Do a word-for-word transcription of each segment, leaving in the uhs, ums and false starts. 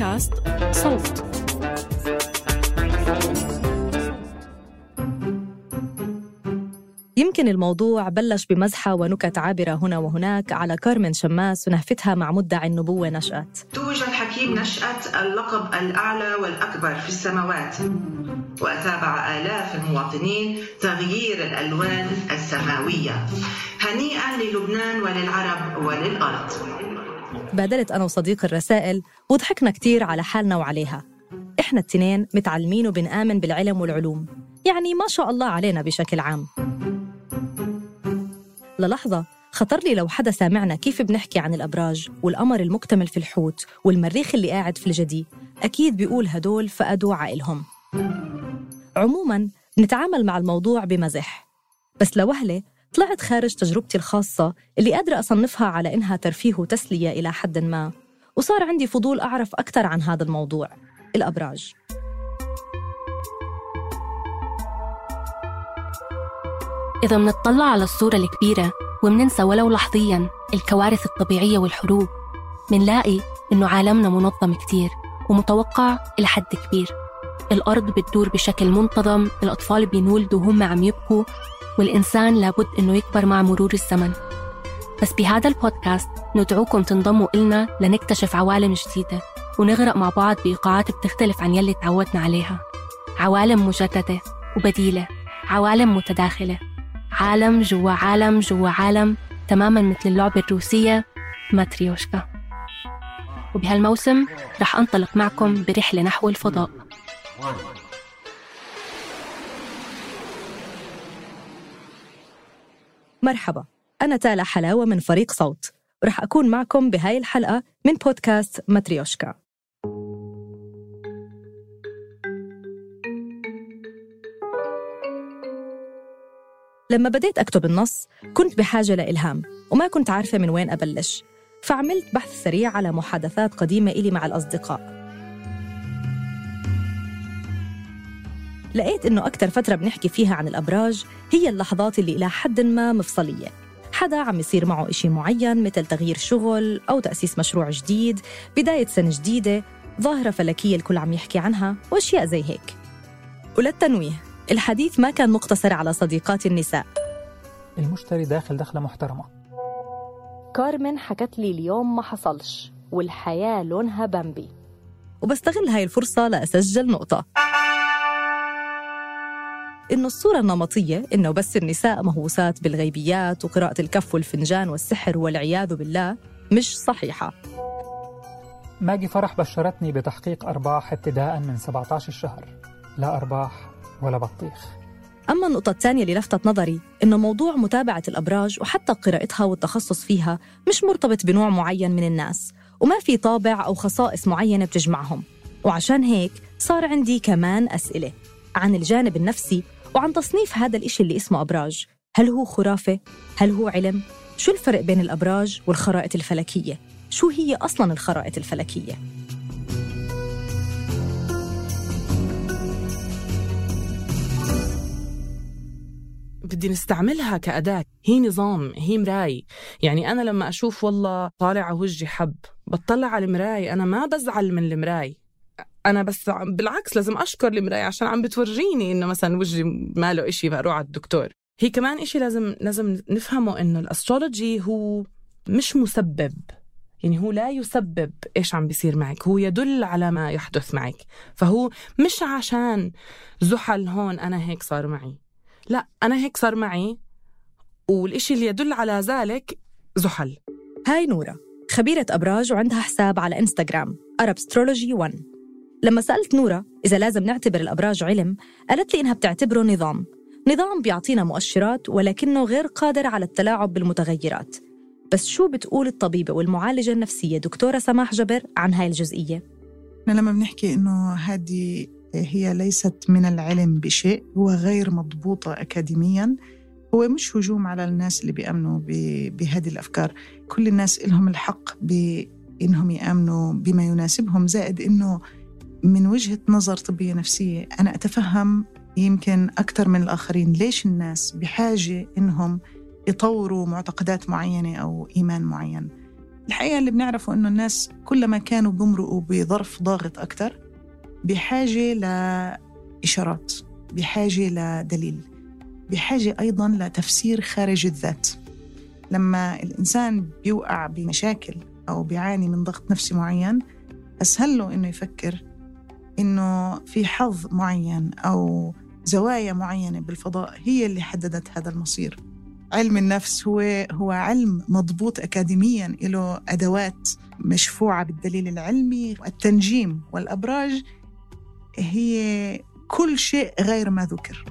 بودكاست صوت. يمكن الموضوع بلش بمزحة ونكت عابرة هنا وهناك على كارمن شماس ونهفتها مع مدعي النبوة نشأت. توج الحكيم نشأت اللقب الأعلى والأكبر في السماوات، وأتابع آلاف المواطنين تغيير الألوان السماوية. هنيئا للبنان وللعرب وللأرض. بادلت أنا وصديق الرسائل وضحكنا كتير على حالنا وعليها. إحنا التنين متعلمين وبنآمن بالعلم والعلوم، يعني ما شاء الله علينا بشكل عام. للحظة خطر لي لو حدا سامعنا كيف بنحكي عن الأبراج والقمر المكتمل في الحوت والمريخ اللي قاعد في الجدي، أكيد بيقول هدول فقدوا عقلهم. عموماً بنتعامل مع الموضوع بمزح، بس لوهلة طلعت خارج تجربتي الخاصة اللي قادرة أصنفها على إنها ترفيه وتسلية إلى حد ما، وصار عندي فضول أعرف أكثر عن هذا الموضوع، الأبراج. إذا منطلع على الصورة الكبيرة ومننسى ولو لحظياً الكوارث الطبيعية والحروب، منلاقي إنه عالمنا منظم كتير ومتوقع إلى حد كبير. الأرض بتدور بشكل منتظم، الأطفال بينولدوا وهم عم يبكوا، والإنسان لابد إنه يكبر مع مرور الزمن. بس بهذا البودكاست ندعوكم تنضموا إلنا لنكتشف عوالم جديدة ونغرق مع بعض بإيقاعات بتختلف عن يلي تعودنا عليها. عوالم مجددة وبديلة، عوالم متداخلة، عالم جوا عالم جوا عالم، تماماً مثل اللعبة الروسية ماتريوشكا. وبهالموسم رح أنطلق معكم برحلة نحو الفضاء. مرحبا، أنا تالا حلاوة من فريق صوت، ورح أكون معكم بهاي الحلقة من بودكاست ماتريوشكا. لما بديت أكتب النص كنت بحاجة لإلهام وما كنت عارفة من وين أبلش، فعملت بحث سريع على محادثات قديمة إلي مع الأصدقاء. لقيت إنه أكتر فترة بنحكي فيها عن الأبراج هي اللحظات اللي إلى حد ما مفصلية، حدا عم يصير معه إشي معين مثل تغيير شغل أو تأسيس مشروع جديد، بداية سنة جديدة، ظاهرة فلكية الكل عم يحكي عنها وأشياء زي هيك. وللتنويه الحديث ما كان مقتصر على صديقات النساء. المشتري داخل دخلة محترمة. كارمن حكت لي اليوم ما حصلش والحياة لونها بامبي، وبستغل هاي الفرصة لأسجل نقطة، إنه الصورة النمطية إنه بس النساء مهووسات بالغيبيات وقراءة الكف والفنجان والسحر والعياذ بالله مش صحيحة. ماجي فرح بشرتني بتحقيق أرباح ابتداء من سبعة عشر شهر، لا أرباح ولا بطيخ. أما النقطة الثانية اللي لفتت نظري إنه موضوع متابعة الأبراج وحتى قراءتها والتخصص فيها مش مرتبط بنوع معين من الناس، وما في طابع أو خصائص معينة بتجمعهم. وعشان هيك صار عندي كمان أسئلة عن الجانب النفسي وعن تصنيف هذا الإشي اللي اسمه أبراج. هل هو خرافة؟ هل هو علم؟ شو الفرق بين الأبراج والخرائط الفلكية؟ شو هي أصلاً الخرائط الفلكية؟ بدي نستعملها كأداة، هي نظام، هي مراي. يعني أنا لما أشوف والله طالع على وجهي حب، بطلع على المراي، أنا ما بزعل من المراي، أنا بس بالعكس لازم أشكر المراي عشان عم بتورجيني إنه مثلا وجهي ماله إشي فأروح على الدكتور. هي كمان إشي لازم لازم نفهمه، إنه الأسترولوجي هو مش مسبب، يعني هو لا يسبب إيش عم بيصير معك، هو يدل على ما يحدث معك. فهو مش عشان زحل هون أنا هيك صار معي، لا، أنا هيك صار معي والإشي اللي يدل على ذلك زحل. هاي نورة، خبيرة أبراج وعندها حساب على إنستغرام Arabstrology one. لما سألت نورة إذا لازم نعتبر الأبراج علم، قالت لي إنها بتعتبره نظام نظام بيعطينا مؤشرات ولكنه غير قادر على التلاعب بالمتغيرات. بس شو بتقول الطبيبة والمعالجة النفسية دكتورة سماح جبر عن هاي الجزئية؟ لما بنحكي إنه هذه هي ليست من العلم بشيء، هو غير مضبوطة أكاديمياً، هو مش هجوم على الناس اللي بيأمنوا بهذه الأفكار. كل الناس إلهم الحق بإنهم يأمنوا بما يناسبهم، زائد إنه من وجهة نظر طبية نفسية أنا أتفهم يمكن أكثر من الآخرين ليش الناس بحاجة إنهم يطوروا معتقدات معينة أو إيمان معين. الحقيقة اللي بنعرفه إنه الناس كلما كانوا بمرقوا بظرف ضاغط أكتر بحاجة لإشارات، بحاجة لدليل، بحاجة أيضاً لتفسير خارج الذات. لما الإنسان بيوقع بمشاكل أو بيعاني من ضغط نفسي معين، أسهل له إنه يفكر إنه في حظ معين أو زوايا معينة بالفضاء هي اللي حددت هذا المصير. علم النفس هو هو علم مضبوط أكاديمياً، له أدوات مشفوعة بالدليل العلمي. التنجيم والأبراج هي كل شيء غير ما ذكر.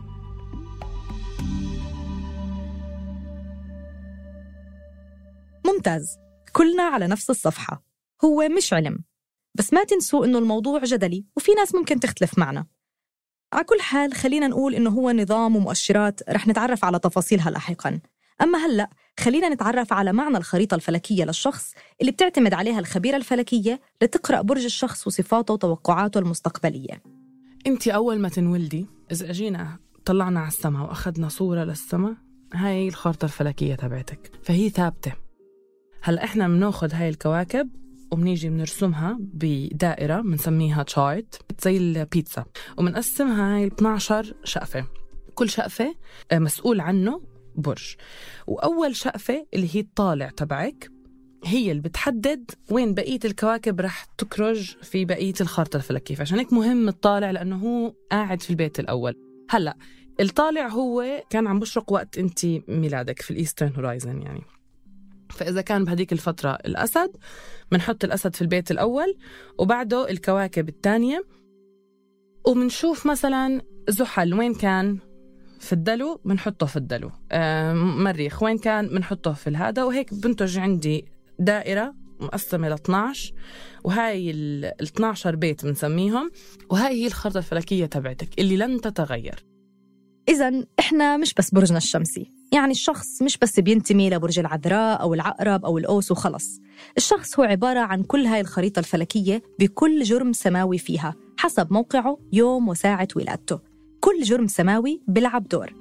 ممتاز، كلنا على نفس الصفحة. هو مش علم، بس ما تنسوا إنه الموضوع جدلي وفي ناس ممكن تختلف معنا. على كل حال خلينا نقول إنه هو نظام ومؤشرات رح نتعرف على تفاصيلها لاحقاً. أما هلأ خلينا نتعرف على معنى الخريطة الفلكية للشخص اللي بتعتمد عليها الخبيرة الفلكية لتقرأ برج الشخص وصفاته وتوقعاته المستقبلية. أنت أول ما تنولدي إذا أجينا طلعنا على السماء وأخذنا صورة للسماء، هاي الخريطة الفلكية تبعتك، فهي ثابتة. هلأ إحنا بناخد هاي الكواكب وبنيجي بنرسمها بدائرة بنسميها تشارت زي البيتزا، وبنقسمها هاي اثنا عشر شقفة، كل شقفة مسؤول عنه برج. وأول شقفة اللي هي الطالع تبعك هي اللي بتحدد وين بقية الكواكب رح تكرج في بقية الخارطة الفلكية. فعشان هيك مهم الطالع، لأنه هو قاعد في البيت الأول. هلأ الطالع هو كان عم بشرق وقت أنت ميلادك في الإيسترن هورايزن يعني. فإذا كان بهديك الفترة الأسد، بنحط الأسد في البيت الأول وبعده الكواكب الثانية، وبنشوف مثلا زحل وين كان في الدلو بنحطه في الدلو، آه مريخ وين كان بنحطه في الهذا، وهيك بنتج عندي دائرة مقسمة ل اثنا عشر، وهاي ال اثنا عشر بيت بنسميهم، وهاي هي الخريطة الفلكية تبعتك اللي لن تتغير. إذن إحنا مش بس برجنا الشمسي، يعني الشخص مش بس بينتمي لبرج العذراء أو العقرب أو الأوس وخلص. الشخص هو عبارة عن كل هاي الخريطة الفلكية بكل جرم سماوي فيها حسب موقعه، يوم وساعة ولادته. كل جرم سماوي بيلعب دور.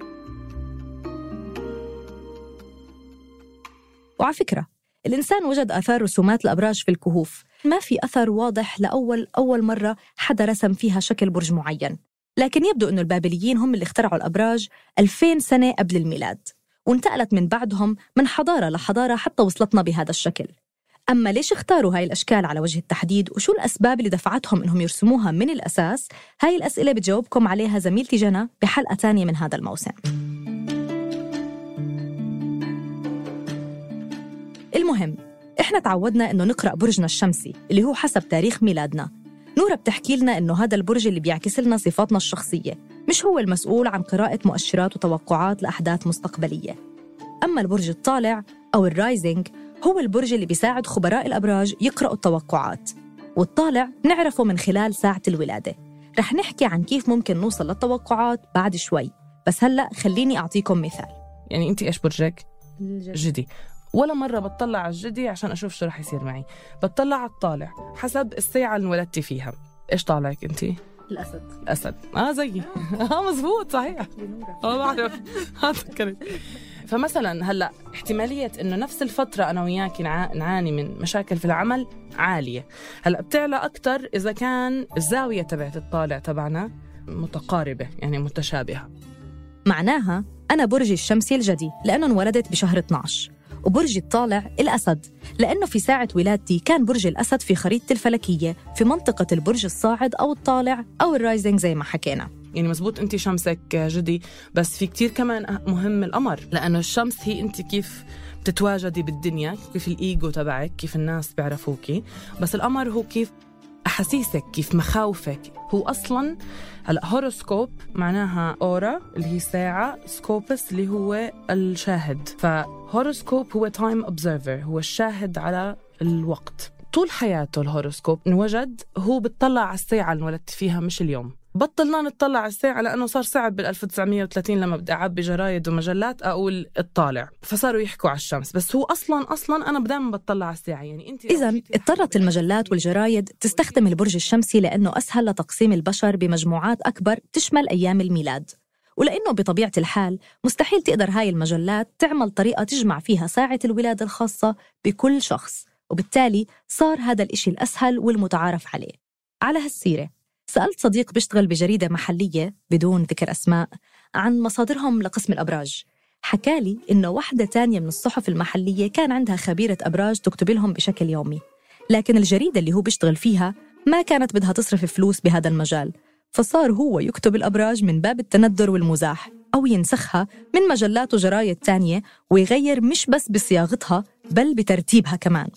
وعلى فكرة الإنسان وجد آثار رسومات الأبراج في الكهوف، ما في أثر واضح لأول أول مرة حدا رسم فيها شكل برج معين، لكن يبدو أنه البابليين هم اللي اخترعوا الأبراج ألفين سنة قبل الميلاد، وانتقلت من بعدهم من حضارة لحضارة حتى وصلتنا بهذا الشكل. أما ليش اختاروا هاي الأشكال على وجه التحديد وشو الأسباب اللي دفعتهم إنهم يرسموها من الأساس؟ هاي الأسئلة بتجاوبكم عليها زميلتي جنى بحلقة تانية من هذا الموسم. المهم، إحنا تعودنا إنه نقرأ برجنا الشمسي اللي هو حسب تاريخ ميلادنا. نورة بتحكي لنا إنه هذا البرج اللي بيعكس لنا صفاتنا الشخصية، مش هو المسؤول عن قراءة مؤشرات وتوقعات لأحداث مستقبلية. أما البرج الطالع أو الرايزنج هو البرج اللي بيساعد خبراء الأبراج يقرأوا التوقعات، والطالع نعرفه من خلال ساعة الولادة. رح نحكي عن كيف ممكن نوصل للتوقعات بعد شوي، بس هلأ خليني أعطيكم مثال. يعني أنت إيش برجك؟ جدي. ولا مرة بتطلع على الجدي عشان أشوف شو رح يصير معي، بتطلع على الطالع حسب الساعة اللي ولدتي فيها. إيش طالعك أنتي؟ الأسد. الأسد. آه زيي. آه مزبوط صحيح. آه بعرف. آه فكرت. فمثلا هلأ احتمالية إنه نفس الفترة أنا وياكي نعاني من مشاكل في العمل عالية. هلأ بتعلى أكتر إذا كان الزاوية تبعت الطالع تبعنا متقاربة، يعني متشابهة. معناها أنا برجي الشمسي الجدي لأنه انولدت بشهر اثنا عشر، وبرجي الطالع الأسد لأنه في ساعة ولادتي كان برج الأسد في خريطة الفلكية في منطقة البرج الصاعد أو الطالع أو الرايزنج زي ما حكينا. يعني مزبوط أنت شمسك جدي، بس في كتير كمان مهم القمر، لأنه الشمس هي أنت كيف بتتواجدي بالدنيا، كيف الإيجو تبعك، كيف الناس بيعرفوكي، بس القمر هو كيف أحاسيسك، كيف مخاوفك. هو أصلاً هلأ هوروسكوب معناها أورا اللي هي ساعة، سكوبس اللي هو الشاهد. فهوروسكوب هو تايم أوبزرفر، هو الشاهد على الوقت. طول حياته الهوروسكوب انوجد هو بتطلع على الساعة اللي انولدت فيها، مش اليوم. بطلنا نطلع على الساعة لأنه صار صعب بال ألف وتسعمية وثلاثين لما بدي أعبي جرايد ومجلات أقول الطالع، فصاروا يحكوا على الشمس. بس هو أصلاً أصلاً أنا دايما بطلع على الساعة. يعني أنت إذن اضطرت المجلات والجرايد تستخدم البرج الشمسي لأنه أسهل لتقسيم البشر بمجموعات أكبر تشمل أيام الميلاد، ولأنه بطبيعة الحال مستحيل تقدر هاي المجلات تعمل طريقة تجمع فيها ساعة الولادة الخاصة بكل شخص، وبالتالي صار هذا الإشي الأسهل والمتعارف عليه. على هالسيرة سألت صديق بيشتغل بجريدة محلية بدون ذكر أسماء عن مصادرهم لقسم الأبراج. حكالي إنه واحدة تانية من الصحف المحلية كان عندها خبيرة أبراج تكتب لهم بشكل يومي، لكن الجريدة اللي هو بيشتغل فيها ما كانت بدها تصرف فلوس بهذا المجال، فصار هو يكتب الأبراج من باب التندر والمزاح أو ينسخها من مجلات وجرايد تانية ويغير مش بس بصياغتها بل بترتيبها كمان.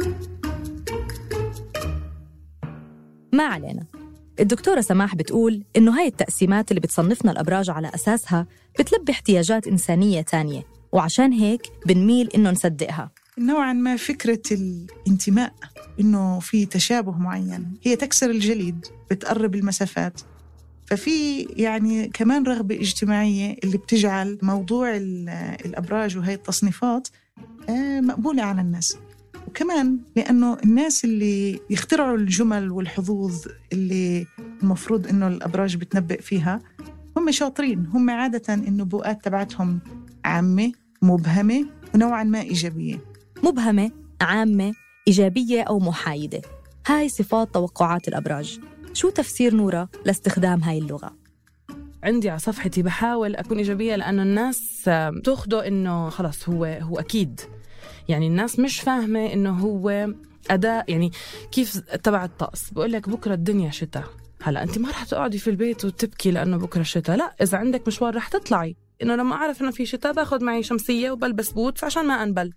ما علينا. الدكتورة سماح بتقول إنه هاي التقسيمات اللي بتصنفنا الأبراج على أساسها بتلبي احتياجات إنسانية تانية، وعشان هيك بنميل إنه نصدقها. نوعاً ما فكرة الانتماء، إنه في تشابه معين، هي تكسر الجليد، بتقرب المسافات. ففي يعني كمان رغبة اجتماعية اللي بتجعل موضوع الأبراج وهي التصنيفات مقبولة على الناس. وكمان لأنه الناس اللي يخترعوا الجمل والحظوظ اللي المفروض إنه الأبراج بتنبئ فيها هم شاطرين، هم عادة النبوءات تبعتهم عامة مبهمة ونوعاً ما إيجابية. مبهمة، عامة، إيجابية أو محايدة، هاي صفات توقعات الأبراج. شو تفسير نورا لاستخدام هاي اللغة؟ عندي على صفحتي بحاول أكون إيجابية لأنه الناس تأخده إنه خلاص هو هو أكيد، يعني الناس مش فاهمة إنه هو أداء، يعني كيف تبع الطقس بقول لك بكرة الدنيا شتاء، هلا أنت ما رح تقعدي في البيت وتبكي لأنه بكرة شتاء، لا، إذا عندك مشوار رح تطلعي، إنه لما أعرف إنه في شتاء باخد معي شمسية وبلبس بوتس عشان ما أنبل.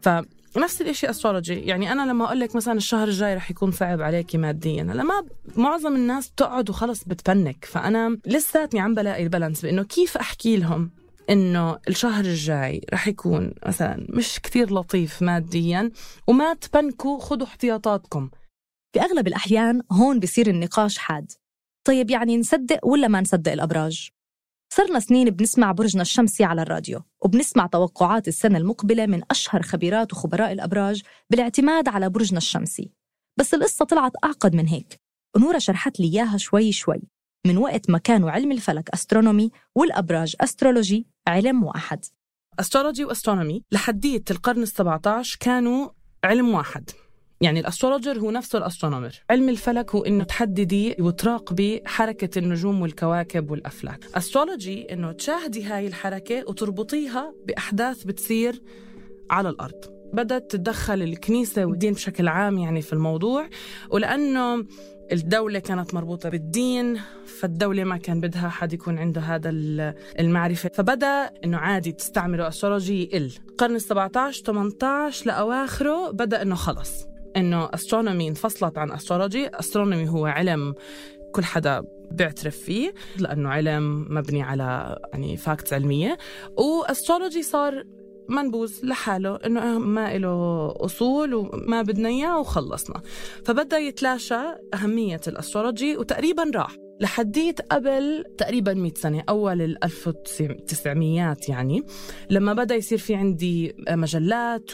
فنفس الإشي أسترولوجي، يعني أنا لما أقول لك مثلا الشهر الجاي رح يكون صعب عليكي ماديا، لما معظم الناس بتقعد وخلص بتبنك، فأنا لساتني عم بلاقي البالانس بإنه كيف أحكي لهم إنه الشهر الجاي رح يكون مثلا مش كتير لطيف ماديا وما تبنكوا، خدوا احتياطاتكم. في أغلب الأحيان هون بيصير النقاش حاد. طيب يعني نصدق ولا ما نصدق الأبراج؟ صرنا سنين بنسمع برجنا الشمسي على الراديو، وبنسمع توقعات السنة المقبلة من أشهر خبيرات وخبراء الأبراج بالاعتماد على برجنا الشمسي. بس القصة طلعت أعقد من هيك، ونورا شرحت لي إياها شوي شوي من وقت ما كانوا علم الفلك أسترونومي والأبراج أسترولوجي علم واحد. أسترولوجي وأسترونومي لحدية القرن السبعة عشر كانوا علم واحد، يعني الأسترولوجر هو نفسه الأسترونومر. علم الفلك هو إنه تحددي وتراقبي حركة النجوم والكواكب والأفلاك. أسترولوجي إنه تشاهدي هاي الحركة وتربطيها بأحداث بتصير على الأرض. بدأت تتدخل الكنيسة والدين بشكل عام يعني في الموضوع، ولأنه الدولة كانت مربوطة بالدين، فالدولة ما كان بدها حد يكون عنده هذا المعرفة، فبدأ إنه عادي تستعملوا أسترولوجي يقل. القرن السبعة عشر ثمانية عشر لأواخره بدأ إنه خلص إنه أسترونومي انفصلت عن أسترولوجي. أسترونومي هو علم كل حدا بيعترف فيه لأنه علم مبني على يعني فاكتس علمية، وأسترولوجي صار منبوذ لحاله، إنه ما له أصول وما بدنا إياه وخلصنا. فبدأ يتلاشى أهمية الأسترولوجي وتقريبا راح لحديت قبل تقريبا مئة سنة، أول الألف وتسعميات يعني، لما بدأ يصير في عندي مجلات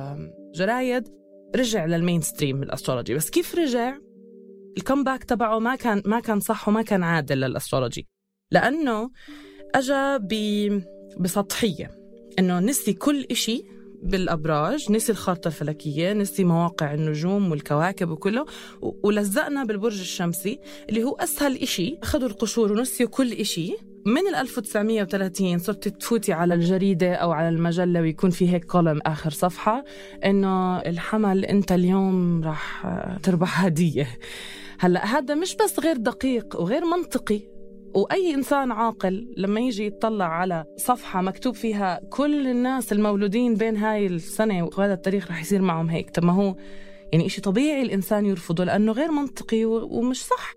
وجرايد رجع للمينستريم الأسترولوجي. بس كيف رجع؟ الكمباك تبعه ما كان ما كان صح وما كان عادل للأسترولوجي، لأنه أجا بسطحية، إنه نسي كل إشي بالأبراج، نسي الخارطة الفلكية، نسي مواقع النجوم والكواكب وكله، ولزقنا بالبرج الشمسي اللي هو أسهل إشي. أخذوا القشور ونسيوا كل إشي. من الألف وتسعمية وثلاثين صرت تفوتي على الجريدة أو على المجلة ويكون في هيك كولم آخر صفحة إنه الحمل أنت اليوم راح تربح هدية. هلأ هذا مش بس غير دقيق وغير منطقي، وأي إنسان عاقل لما يجي يطلع على صفحة مكتوب فيها كل الناس المولودين بين هاي السنة وهذا التاريخ رح يصير معهم هيك، طب ما هو يعني إشي طبيعي الإنسان يرفضه لأنه غير منطقي ومش صح.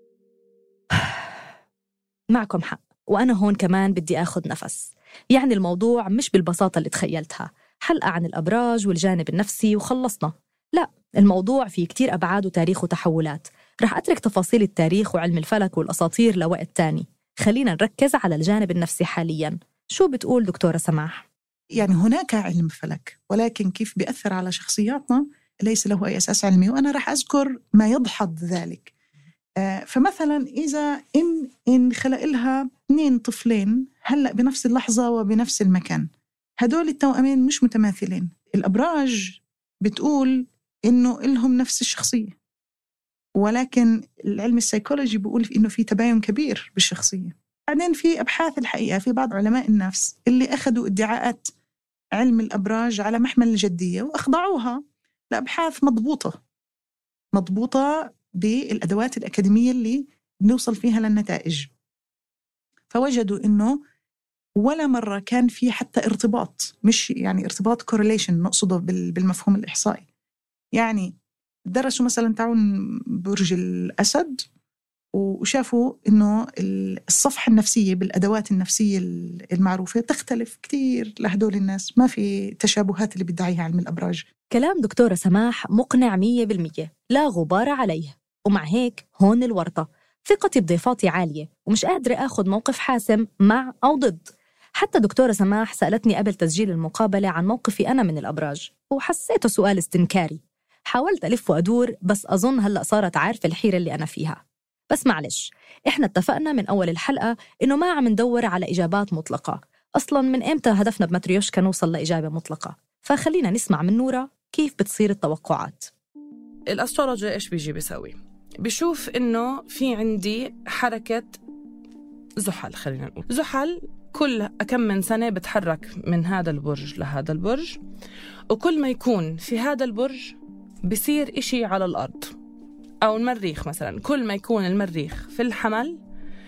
معكم حق، وأنا هون كمان بدي أخذ نفس. يعني الموضوع مش بالبساطة اللي تخيلتها، حلقة عن الأبراج والجانب النفسي وخلصنا. لا، الموضوع فيه كتير أبعاد وتاريخ وتحولات. رح أترك تفاصيل التاريخ وعلم الفلك والأساطير لوقت تاني. خلينا نركز على الجانب النفسي حالياً. شو بتقول دكتورة سماح؟ يعني هناك علم فلك، ولكن كيف بيأثر على شخصياتنا ليس له أي أساس علمي، وأنا رح أذكر ما يدحض ذلك. آه فمثلا إذا إن, إن خلق لها اثنين طفلين هلأ بنفس اللحظة وبنفس المكان، هدول التوأمين مش متماثلين. الأبراج بتقول إنه إلهم نفس الشخصية، ولكن العلم السيكولوجي بيقول إنه في تباين كبير بالشخصية. بعدين في أبحاث الحقيقة في بعض علماء النفس اللي أخذوا ادعاءات علم الأبراج على محمل الجدية وأخضعوها لأبحاث مضبوطة مضبوطة بالأدوات الأكاديمية اللي بنوصل فيها للنتائج، فوجدوا إنه ولا مرة كان في حتى ارتباط، مش يعني ارتباط correlation نقصده بالمفهوم الإحصائي. يعني درسوا مثلا تعاون برج الأسد وشافوا إنه الصفحة النفسية بالأدوات النفسية المعروفة تختلف كتير لهدول الناس، ما في تشابهات اللي بيدعيها علم الأبراج. كلام دكتورة سماح مقنع مية بالمية، لا غبار عليه. ومع هيك هون الورطة، ثقتي بضيفاتي عالية ومش قادرة أخذ موقف حاسم مع أو ضد. حتى دكتورة سماح سألتني قبل تسجيل المقابلة عن موقفي أنا من الأبراج، وحسيته سؤال استنكاري. حاولت ألف وأدور، بس أظن هلأ صارت عارفة الحيرة اللي أنا فيها. بس معلش، إحنا اتفقنا من أول الحلقة إنه ما عم ندور على إجابات مطلقة. أصلاً من إمتى هدفنا بماتريوشكا نوصل لإجابة مطلقة؟ فخلينا نسمع من نورا كيف بتصير التوقعات. الأسترولوجي إيش بيجي بيسوي؟ بيشوف إنه في عندي حركة زحل، خلينا نقول زحل كل كم من سنة بتحرك من هذا البرج لهذا البرج، وكل ما يكون في هذا البرج بيصير إشي على الأرض أو المريخ. مثلا كل ما يكون المريخ في الحمل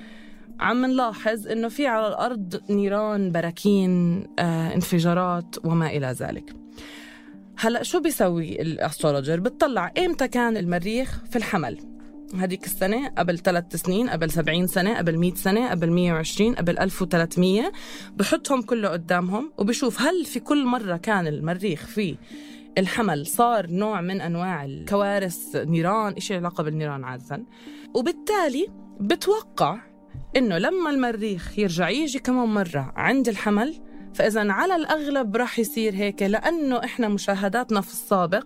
عم نلاحظ إنه في على الأرض نيران، براكين، آه، انفجارات وما إلى ذلك. هلأ شو بيسوي الأسترولوجر؟ بتطلع إمتى كان المريخ في الحمل، هذيك السنة، قبل ثلاث سنين، قبل سبعين سنة، قبل مئة سنة، قبل مئة وعشرين، قبل ألف وثلاثمية، بحطهم كله قدامهم وبشوف هل في كل مرة كان المريخ في الحمل صار نوع من أنواع الكوارث، نيران، إشي علاقة بالنيران عادة. وبالتالي بتوقع إنه لما المريخ يرجع يجي كمان مرة عند الحمل، فإذا على الأغلب راح يصير هيك، لأنه إحنا مشاهداتنا في السابق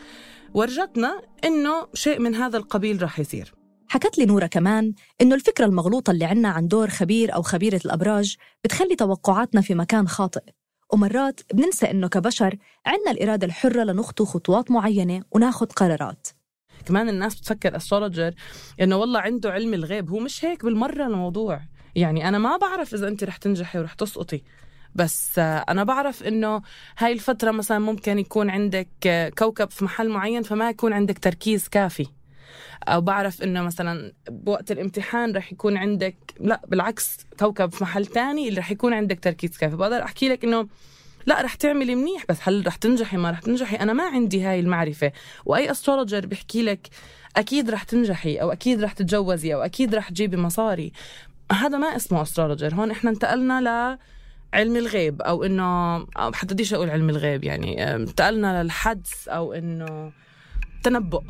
ورجتنا إنه شيء من هذا القبيل راح يصير. حكت لي نورا كمان إنه الفكرة المغلوطة اللي عنا عن دور خبير أو خبيرة الأبراج بتخلي توقعاتنا في مكان خاطئ، ومرات بننسى إنه كبشر عنا الإرادة الحرة لنخطو خطوات معينة وناخد قرارات. كمان الناس بتفكر أسترولوجر إنه والله عنده علم الغيب، هو مش هيك بالمرة الموضوع. يعني أنا ما بعرف إذا أنت رح تنجحي ورح تسقطي، بس أنا بعرف إنه هاي الفترة مثلا ممكن يكون عندك كوكب في محل معين فما يكون عندك تركيز كافي، أو بعرف إنه مثلا بوقت الامتحان رح يكون عندك، لا بالعكس، كوكب في محل تاني اللي رح يكون عندك تركيز كافي. بقدر أحكي لك إنه لا رح تعملي منيح، بس هل رح تنجحي ما رح تنجحي أنا ما عندي هاي المعرفة. وأي أسترولوجر بيحكي لك أكيد رح تنجحي أو أكيد رح تتجوزي أو أكيد رح تجيبي مصاري، هذا ما اسمه أسترولوجر. هون إحنا انتقلنا ل علم الغيب، أو إنه حتى ديش أقول علم الغيب، يعني انتقلنا للحدس أو إنه تنبؤ.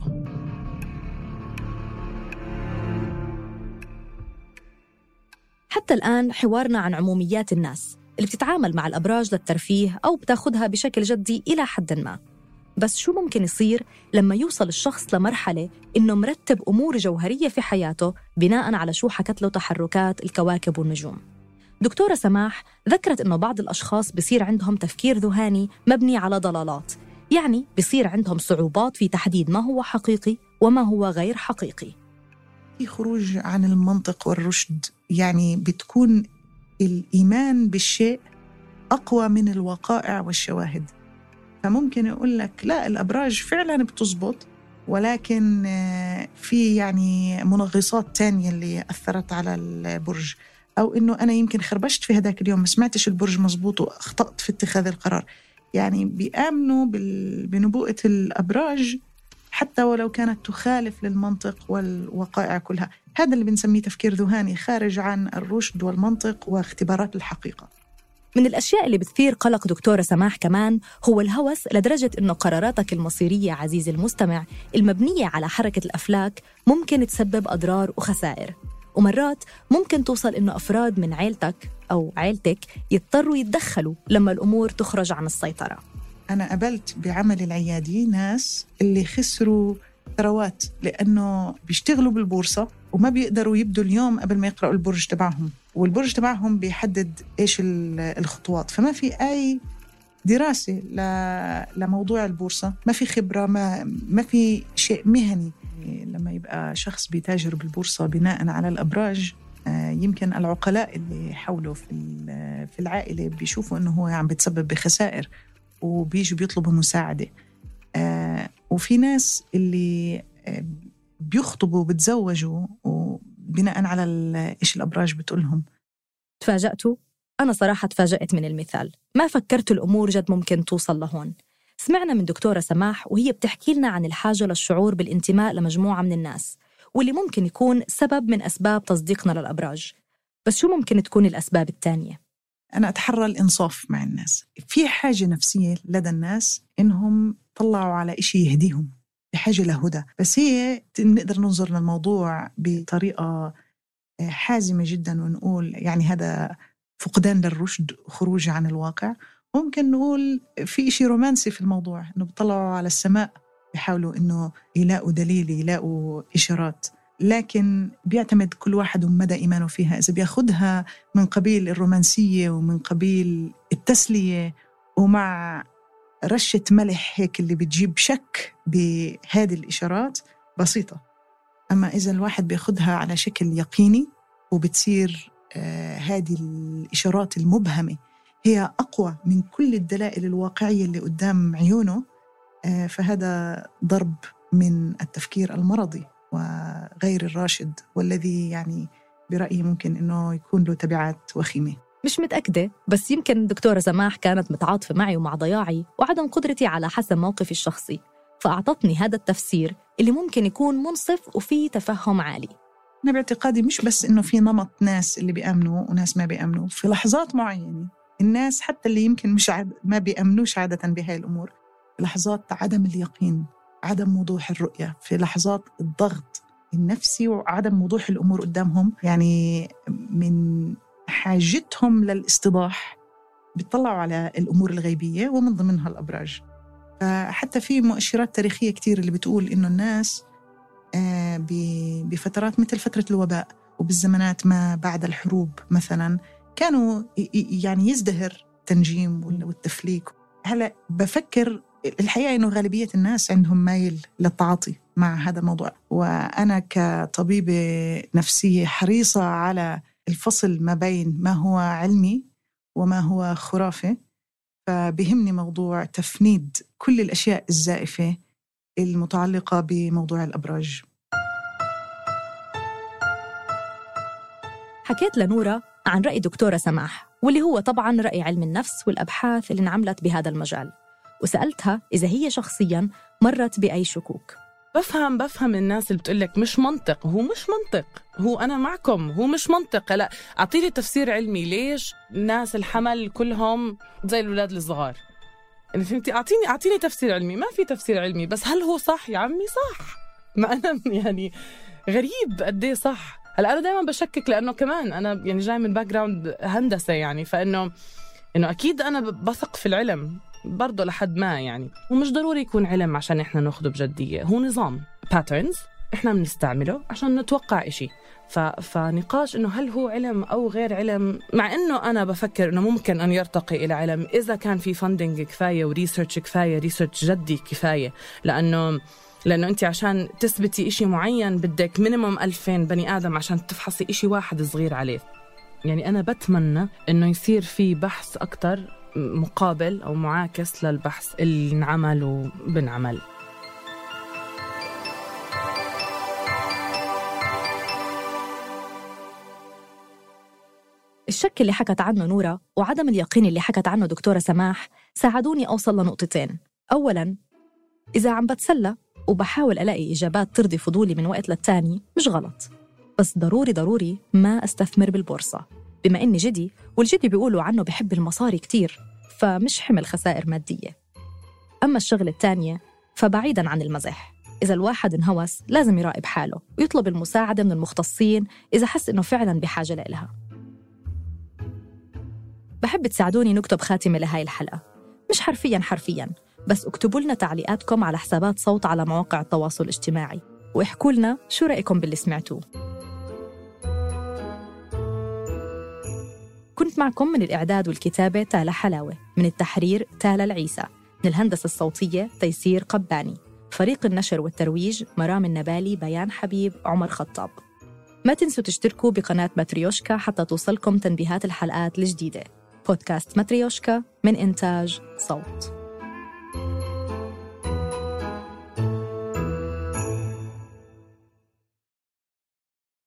حتى الآن حوارنا عن عموميات الناس اللي بتتعامل مع الأبراج للترفيه أو بتاخدها بشكل جدي إلى حد ما. بس شو ممكن يصير لما يوصل الشخص لمرحلة إنه مرتب أمور جوهرية في حياته بناء على شو حكت له تحركات الكواكب والنجوم؟ دكتورة سماح ذكرت إنه بعض الأشخاص بيصير عندهم تفكير ذهاني مبني على ضلالات، يعني بيصير عندهم صعوبات في تحديد ما هو حقيقي وما هو غير حقيقي. في خروج عن المنطق والرشد، يعني بتكون الإيمان بالشيء أقوى من الوقائع والشواهد. فممكن أقول لك لا، الأبراج فعلا بتزبط، ولكن في يعني منغصات تانية اللي أثرت على البرج، أو إنه أنا يمكن خربشت في هذاك اليوم ما سمعتش البرج مزبوط وأخطأت في اتخاذ القرار. يعني بيآمنوا بنبوءة الأبراج حتى ولو كانت تخالف للمنطق والوقائع كلها. هذا اللي بنسميه تفكير ذهاني خارج عن الرشد والمنطق واختبارات الحقيقة. من الأشياء اللي بتثير قلق دكتورة سماح كمان هو الهوس، لدرجة إنه قراراتك المصيرية عزيزي المستمع المبنية على حركة الأفلاك ممكن تسبب أضرار وخسائر، ومرات ممكن توصل إنه أفراد من عيلتك أو عيلتك يضطروا يتدخلوا لما الأمور تخرج عن السيطرة. أنا قابلت بعمل العيادي ناس اللي خسروا ثروات لأنه بيشتغلوا بالبورصة وما بيقدروا يبدوا اليوم قبل ما يقرأوا البرج تبعهم، والبرج تبعهم بيحدد إيش الخطوات، فما في أي دراسة لموضوع البورصة، ما في خبرة، ما ما في شيء مهني. لما يبقى شخص بيتاجر بالبورصة بناء على الأبراج، يمكن العقلاء اللي حوله في في العائلة بيشوفوا إنه هو عم بيتسبب بخسائر وبيجوا بيطلبوا مساعدة. وفي ناس اللي بيخطبوا وبتزوجوا وبناء على إيش الأبراج بتقولهم. تفاجأتوا؟ أنا صراحة تفاجأت من المثال، ما فكرت الأمور جد ممكن توصل لهون. سمعنا من دكتورة سماح وهي بتحكي لنا عن الحاجة للشعور بالانتماء لمجموعة من الناس، واللي ممكن يكون سبب من أسباب تصديقنا للأبراج. بس شو ممكن تكون الأسباب التانية؟ أنا أتحرى الإنصاف مع الناس. في حاجة نفسية لدى الناس إنهم طلعوا على إشي يهديهم، بحاجة لهدى. بس هي نقدر ننظر للموضوع بطريقة حازمة جدا ونقول يعني هذا فقدان للرشد، خروج عن الواقع. ممكن نقول في إشي رومانسي في الموضوع، إنه بيطلعوا على السماء بيحاولوا إنه يلاقوا دليل، يلاقوا إشارات. لكن بيعتمد كل واحد ومدى إيمانه فيها. إذا بياخدها من قبيل الرومانسية ومن قبيل التسلية ومع رشة ملح هيك اللي بتجيب شك بهذه الإشارات بسيطة. أما إذا الواحد بياخدها على شكل يقيني وبتصير آه هذه الإشارات المبهمة هي أقوى من كل الدلائل الواقعية اللي قدام عيونه، آه فهذا ضرب من التفكير المرضي وغير الراشد، والذي يعني برأيي ممكن إنه يكون له تبعات وخيمة. مش متأكدة، بس يمكن دكتورة سماح كانت متعاطفة معي ومع ضياعي وعدم قدرتي على حسم موقفي الشخصي، فأعطتني هذا التفسير اللي ممكن يكون منصف وفيه تفهم عالي. أنا باعتقادي مش بس إنه في نمط ناس اللي بيأمنوا وناس ما بيأمنوا في لحظات معينة. الناس حتى اللي يمكن مش عاد ما بيأمنوش عادة بهاي الأمور، في لحظات عدم اليقين، عدم وضوح الرؤية، في لحظات الضغط النفسي وعدم وضوح الأمور قدامهم، يعني من حاجتهم للاستيضاح بيطلعوا على الأمور الغيبية ومن ضمنها الأبراج. فحتى في مؤشرات تاريخية كتير اللي بتقول إنه الناس بفترات مثل فترة الوباء وبالزمانات ما بعد الحروب مثلا كانوا يعني يزدهر التنجيم والتفليك. هلأ بفكر الحقيقة إنه غالبية الناس عندهم مايل للتعاطي مع هذا الموضوع، وأنا كطبيبة نفسية حريصة على الفصل ما بين ما هو علمي وما هو خرافة. فبهمني موضوع تفنيد كل الأشياء الزائفة المتعلقة بموضوع الأبراج. حكيت لنورة عن رأي دكتورة سماح، واللي هو طبعاً رأي علم النفس والأبحاث اللي انعملت بهذا المجال، وسألتها إذا هي شخصياً مرت بأي شكوك. بفهم بفهم الناس اللي بتقولك مش منطق، هو مش منطق، هو أنا معكم، هو مش منطق. لا أعطيني تفسير علمي، ليش الناس الحمل كلهم زي الولاد الصغار؟ يعني فهمتي؟ أعطيني أعطيني تفسير علمي. ما في تفسير علمي، بس هل هو صح يا عمي؟ صح. ما أنا يعني غريب قديه صح. هلا أنا دائما بشكك، لأنه كمان أنا يعني جاي من باك جراوند هندسة، يعني فإنه إنه أكيد أنا بثق في العلم برضه لحد ما، يعني ومش ضروري يكون علم عشان إحنا ناخده بجدية. هو نظام patterns إحنا بنستعمله عشان نتوقع إشي. ف... فنقاش إنه هل هو علم أو غير علم، مع إنه أنا بفكر إنه ممكن أن يرتقي إلى علم إذا كان في فاندنج كفاية وريسيرش كفاية، ريسيرش جدي كفاية. لأنه لأنه أنت عشان تثبتي إشي معين بدك مينيموم ألفين بني آدم عشان تفحصي إشي واحد صغير عليه. يعني أنا بتمنى إنه يصير في بحث أكتر مقابل أو معاكس للبحث اللي نعمل وبنعمل. الشك اللي حكت عنه نورة وعدم اليقين اللي حكت عنه دكتورة سماح ساعدوني أوصل لنقطتين. أولاً، إذا عم بتسلى وبحاول ألاقي إجابات ترضي فضولي من وقت للتاني مش غلط، بس ضروري ضروري ما أستثمر بالبورصة، بما إني جدي والجدي بيقولوا عنه بحب المصاري كتير، فمش حمل خسائر مادية. أما الشغلة التانية فبعيداً عن المزح، إذا الواحد انهوس لازم يراقب حاله ويطلب المساعدة من المختصين إذا حس إنه فعلاً بحاجة لإلها. بحب تساعدوني نكتب خاتمة لهاي الحلقة، مش حرفياً حرفياً، بس اكتبوا لنا تعليقاتكم على حسابات صوت على مواقع التواصل الاجتماعي، واحكوا لنا شو رأيكم باللي سمعتوه. كنت معكم من الإعداد والكتابة تالا حلاوة، من التحرير تالا العيسى، من الهندسة الصوتية تيسير قباني، فريق النشر والترويج مرام النبالي، بيان حبيب، عمر خطاب. ما تنسوا تشتركوا بقناة ماتريوشكا حتى توصلكم تنبيهات الحلقات الجديدة. بودكاست ماتريوشكا من إنتاج صوت.